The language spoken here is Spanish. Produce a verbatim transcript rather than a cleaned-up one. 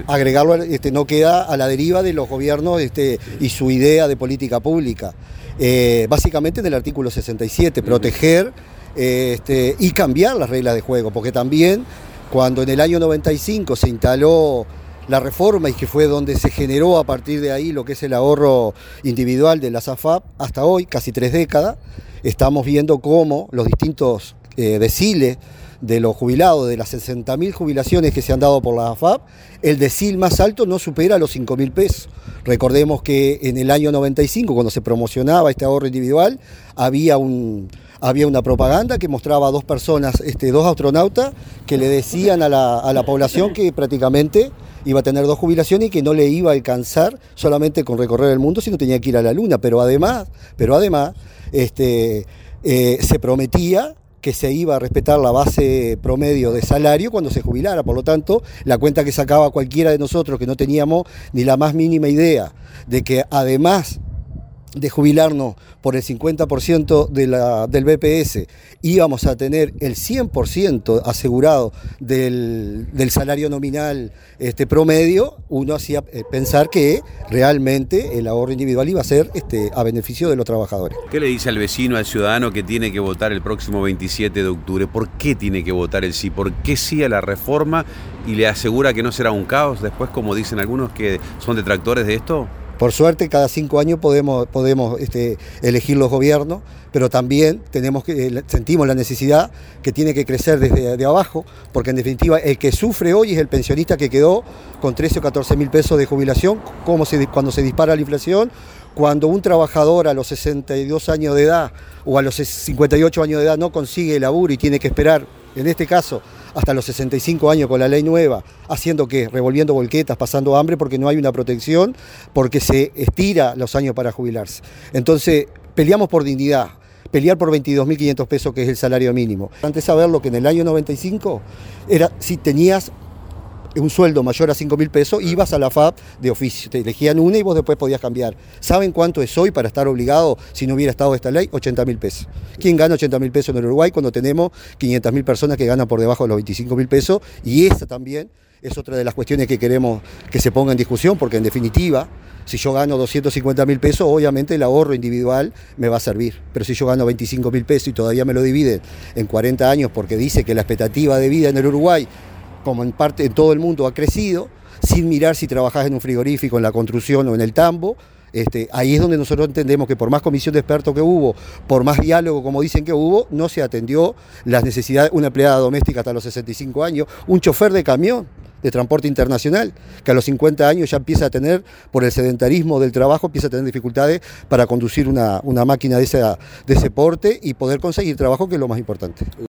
agregarlo, este, no queda a la deriva de los gobiernos este, y su idea de política pública. Eh, básicamente en el artículo sesenta y siete, proteger eh, este, y cambiar las reglas de juego, porque también cuando en el año noventa y cinco se instaló la reforma y que fue donde se generó a partir de ahí lo que es el ahorro individual de las A F A P, hasta hoy, casi tres décadas, estamos viendo cómo los distintos eh, deciles de los jubilados, de las sesenta mil jubilaciones que se han dado por la A F A P, el decil más alto no supera los cinco mil pesos. Recordemos que en el año noventa y cinco, cuando se promocionaba este ahorro individual, había un... había una propaganda que mostraba a dos personas, este, dos astronautas, que le decían a la, a la población que prácticamente iba a tener dos jubilaciones y que no le iba a alcanzar solamente con recorrer el mundo, sino tenía que ir a la luna. Pero además, pero además este, eh, se prometía que se iba a respetar la base promedio de salario cuando se jubilara. Por lo tanto, la cuenta que sacaba cualquiera de nosotros que no teníamos ni la más mínima idea de que además de jubilarnos por el cincuenta por ciento de la, del B P S, íbamos a tener el cien por ciento asegurado del, del salario nominal este, promedio, uno hacía pensar que realmente el ahorro individual iba a ser este, a beneficio de los trabajadores. ¿Qué le dice al vecino, al ciudadano que tiene que votar el próximo veintisiete de octubre? ¿Por qué tiene que votar el sí? ¿Por qué sí a la reforma? ¿Y le asegura que no será un caos después, como dicen algunos que son detractores de esto? Por suerte, cada cinco años podemos, podemos este, elegir los gobiernos, pero también tenemos que, sentimos la necesidad que tiene que crecer desde de abajo, porque en definitiva el que sufre hoy es el pensionista que quedó con trece o catorce mil pesos de jubilación, como se, cuando se dispara la inflación, cuando un trabajador a los sesenta y dos años de edad o a los cincuenta y ocho años de edad no consigue laburo y tiene que esperar, en este caso, hasta los sesenta y cinco años con la ley nueva, haciendo que, revolviendo volquetas, pasando hambre porque no hay una protección, porque se estira los años para jubilarse. Entonces, peleamos por dignidad, pelear por veintidós mil quinientos pesos, que es el salario mínimo. Antes de saberlo que en el año noventa y cinco, era si tenías un sueldo mayor a cinco mil pesos, ibas a la F A P de oficio, te elegían una y vos después podías cambiar. ¿Saben cuánto es hoy para estar obligado si no hubiera estado esta ley? ochenta mil pesos. ¿Quién gana ochenta mil pesos en el Uruguay cuando tenemos quinientas mil personas que ganan por debajo de los veinticinco mil pesos? Y esa también es otra de las cuestiones que queremos que se ponga en discusión, porque en definitiva, si yo gano doscientos cincuenta mil pesos, obviamente el ahorro individual me va a servir. Pero si yo gano veinticinco mil pesos y todavía me lo dividen en cuarenta años, porque dice que la expectativa de vida en el Uruguay, como en parte en todo el mundo, ha crecido, sin mirar si trabajás en un frigorífico, en la construcción o en el tambo, este, ahí es donde nosotros entendemos que por más comisión de expertos que hubo, por más diálogo como dicen que hubo, no se atendió las necesidades. Una empleada doméstica hasta los sesenta y cinco años, un chofer de camión de transporte internacional, que a los cincuenta años ya empieza a tener, por el sedentarismo del trabajo, empieza a tener dificultades para conducir una, una máquina de, esa, de ese porte y poder conseguir trabajo, que es lo más importante.